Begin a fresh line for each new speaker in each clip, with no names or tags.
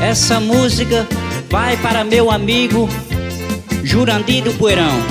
Essa música vai para meu amigo Jurandir do Poeirão.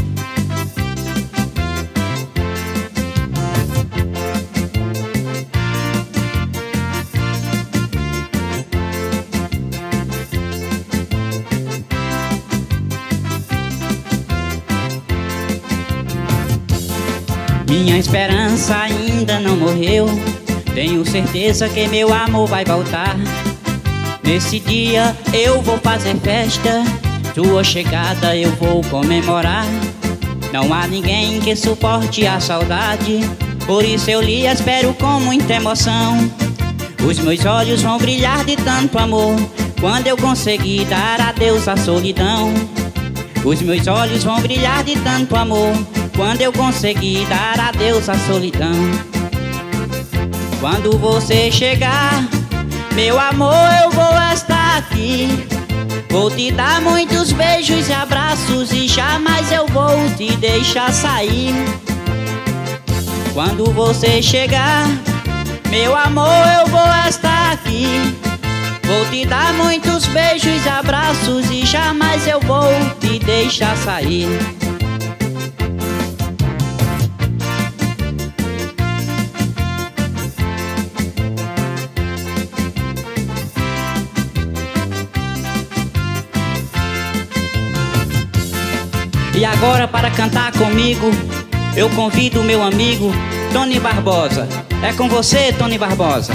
Minha esperança ainda não morreu. Tenho certeza que meu amor vai voltar. Nesse dia eu vou fazer festa, sua chegada eu vou comemorar. Não há ninguém que suporte a saudade, por isso eu lhe espero com muita emoção. Os meus olhos vão brilhar de tanto amor, quando eu conseguir dar adeus à solidão. Os meus olhos vão brilhar de tanto amor, quando eu conseguir dar adeus à solidão. Quando você chegar, meu amor, eu vou estar aqui. Vou te dar muitos beijos e abraços e jamais eu vou te deixar sair. Quando você chegar, meu amor, eu vou estar aqui. Vou te dar muitos beijos e abraços e jamais eu vou te deixar sair. E agora, para cantar comigo, eu convido o meu amigo Tony Barbosa. É com você, Tony Barbosa.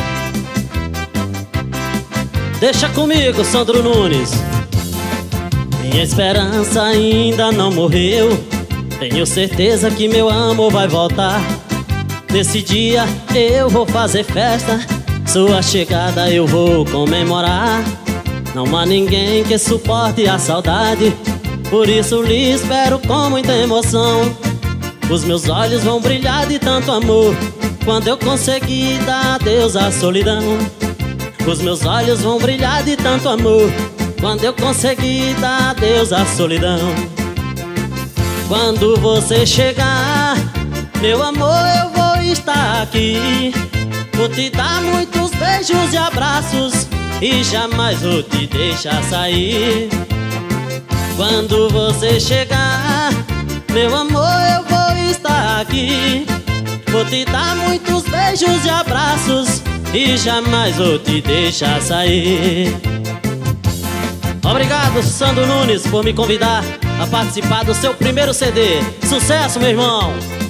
Deixa comigo, Sandro Nunes. Minha esperança ainda não morreu. Tenho certeza que meu amor vai voltar. Nesse dia eu vou fazer festa, sua chegada eu vou comemorar. Não há ninguém que suporte a saudade, por isso lhe espero com muita emoção. Os meus olhos vão brilhar de tanto amor, quando eu conseguir dar adeus à solidão. Os meus olhos vão brilhar de tanto amor, quando eu conseguir dar adeus à solidão. Quando você chegar, meu amor, eu vou estar aqui. Vou te dar muitos beijos e abraços e jamais vou te deixar sair. Quando você chegar, meu amor, eu vou estar aqui. Vou te dar muitos beijos e abraços e jamais vou te deixar sair. Obrigado, Sandro Nunes, por me convidar a participar do seu primeiro CD. Sucesso, meu irmão!